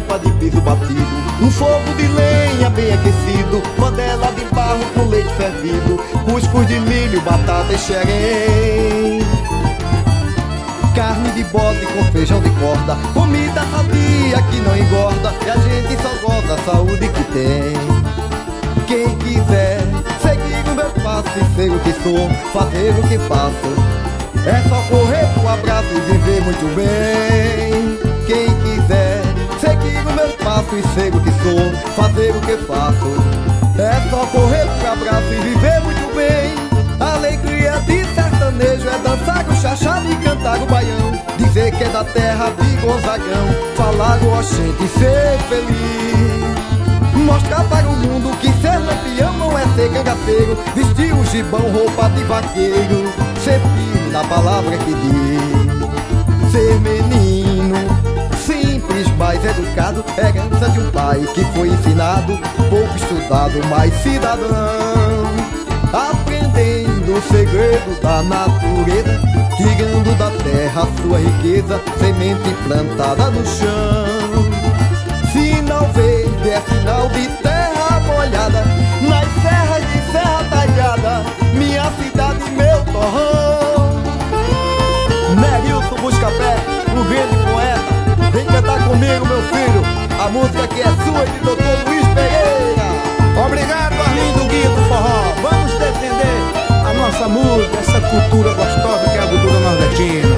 taipa de piso batido, um fogo de lenha bem aquecido, panela de barro com leite fervido, cuscuz de milho, batata e xerém, carne de bode com feijão de corda, comida sadia que não engorda, e a gente só goza a saúde que tem. Quem quiser seguir o meu passo e ser o que sou, fazer o que faço, é só correr pro abraço e viver muito bem. Quem quiser seguir o meu passo e ser o que sou, fazer o que faço, é só correr pro abraço e viver muito bem. A alegria de sertanejo é dançar o chachado e cantar o baião, dizer que é da terra de Gonzagão, falar o oxente e ser feliz, mostrar para o mundo que ser lampião não é ser cangaceiro, vestir o gibão, roupa de vaqueiro, ser firme na palavra que diz, ser menino, simples, mas educado, herança de um pai que foi ensinado, pouco estudado, mas cidadão, aprendendo o segredo da natureza, tirando da terra a sua riqueza, semente plantada no chão. Sinal verde é sinal de terra molhada, nas serras de serra talhada, minha cidade, meu torrão. Nerilson Buscapé, o grande poeta, vem cantar comigo, meu filho, a música que é sua e de Dr. Luiz Pereira. Obrigado, Arlindo Guia do Forró. Vamos defender a nossa música, essa cultura gostosa que é a cultura nordestina.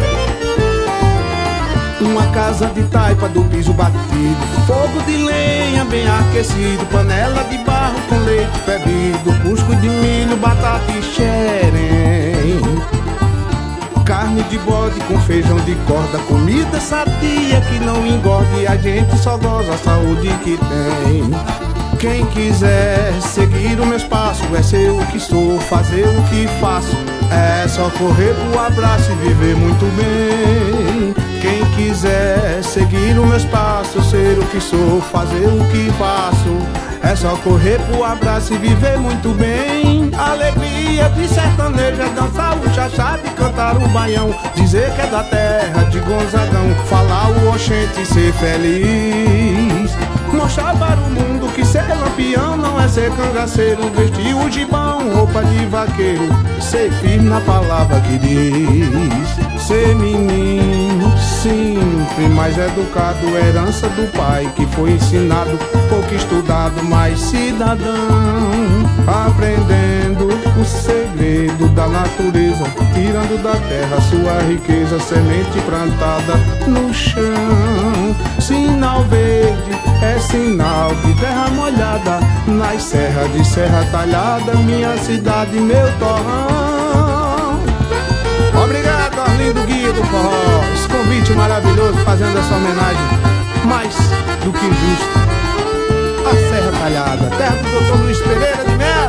Uma casa de taipa do piso batido, fogo de lenha bem aquecido, panela de barro com leite fervido, cuscuz de milho, batata e xerém, carne de bode com feijão de corda, comida sadia que não engorda, e a gente só goza a saúde que tem. Quem quiser seguir o meu espaço, é ser o que sou, fazer o que faço, é só correr pro abraço e viver muito bem. Quem quiser seguir o meu espaço, ser o que sou, fazer o que faço, é só correr pro abraço e viver muito bem. Alegria de sertanejo é dançar o chachado e cantar o baião, dizer que é da terra de Gonzagão, falar o oxente e ser feliz, mostrar para o mundo que ser lampião não é ser cangaceiro, vestir o gibão, roupa de vaqueiro, ser firme na palavra que diz, ser menino, simples, mas educado, herança do pai que foi ensinado, pouco estudado, mas cidadão, aprendendo o segredo da natureza, tirando da terra sua riqueza, semente plantada no chão. Sinal verde é sinal de terra molhada, nas serras de serra talhada, minha cidade, meu torrão. Obrigado, Arlindo Guia do Forró, esse convite maravilhoso, fazendo essa homenagem mais do que justa à Serra Talhada, terra do Dr. Luiz Pereira de Melo.